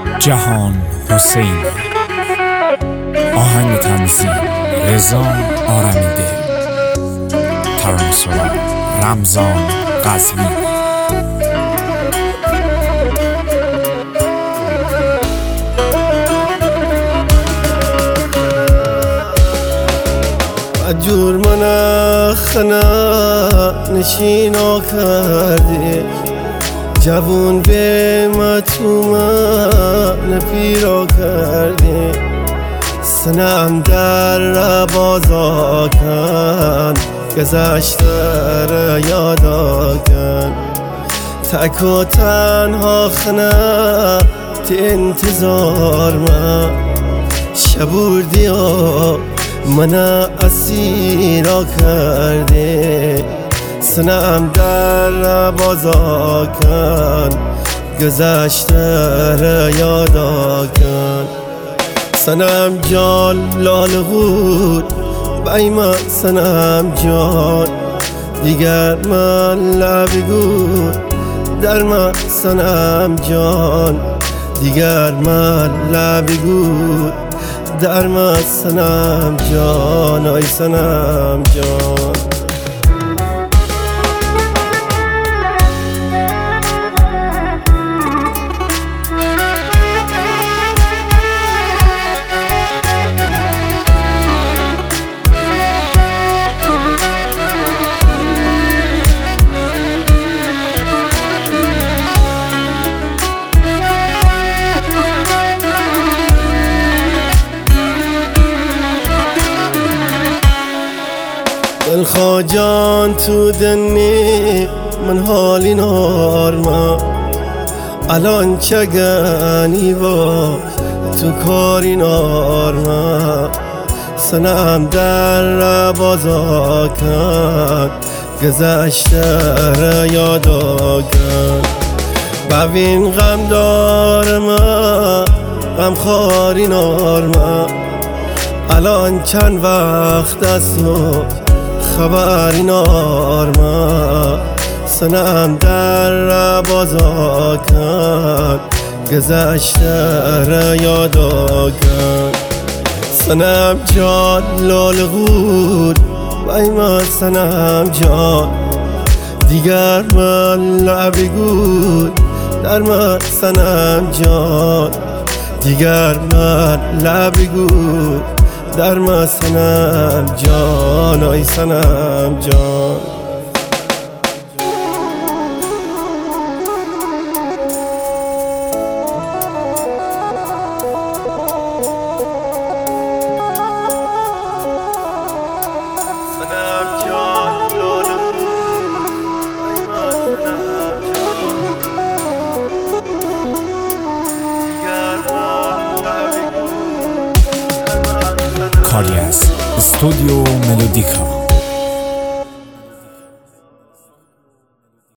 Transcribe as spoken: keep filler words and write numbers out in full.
جهان حسین. آهنگ تنظیم رضا آرمیده. ترانه‌سرا رمضان قزوین. جور من خنا نشینا کردی، جوون به مطوما نپیرا کردی. سنم در بازا کن، گذشته را یادا کن. تک و تنها خنا تی انتظار ما شبوردی و من اسیرا کرده. سنم در بازا کن، گذشته را یادا کن. سنم جان لال غور بایما سنم جان، دیگر من لبی گور در من سنم جان. دیگر من لبی گور در من سنم جان، آی سنم جان. دلخوا جان تو دنی من حالی نارما، الان چگنی با تو کاری نارما. سنم در بازا کن، گذشته را یادا کن. ببین غم دارم غم خاری نارما، الان چند وقت است و خبری نارما. سنم در بازا کن، گذشته را یادا کن. سنم جان لال غور بایما سنم جان، دیگر من لبی گور در من سنم جان. دیگر من لبی گور در من سنم جان، آی سنم جان. کاری از استودیو ملودیکا.